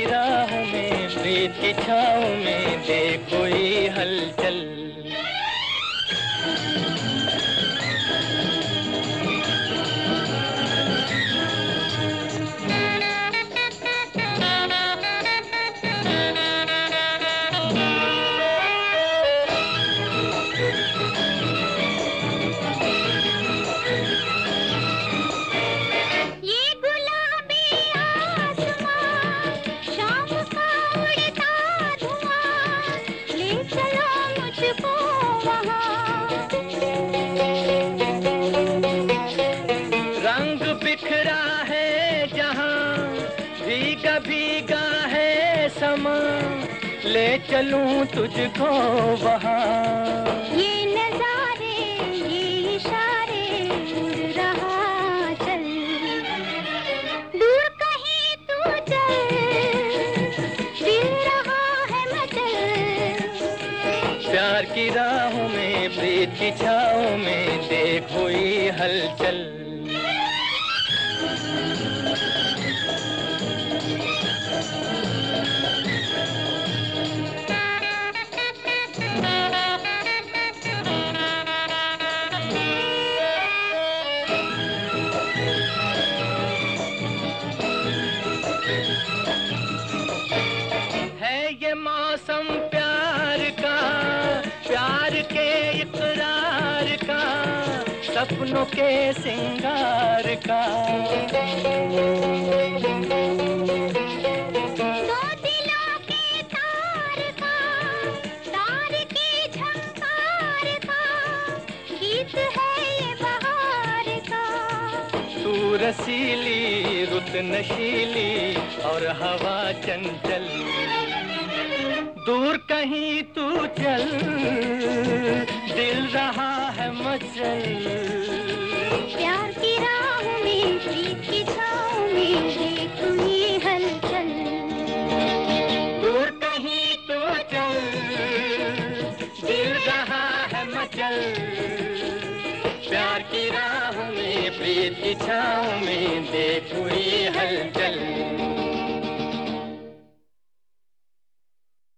की राहों में प्रीत की छाँव में देख कोई हलचल। रंग बिखरा है जहाँ भीगा भीगा है समा, ले चलूं तुझको वहाँ। ये नजारे ये इशारे उड़ रहा चल, दूर कहीं तू चल, दिल रहा है मचल। प्यार की राहों में प्रीत की छाँव में देख हुई हलचल। है ये मौसम प्यार का, प्यार के इकरार का, सपनों के सिंगार का। दो दिलों के तार का, तार की झंकार का, गीत है ये बहार का। तू रसीली रुत नशीली और हवा चंचल, दूर कहीं तू चल, दिल रहा है मचल। प्यार की राह में प्रीत की छाँव में देख हुई हलचल। दूर कहीं तू चल, दिल रहा है मचल। प्यार की राह में प्रीत की छाँव में देख हुई हलचल।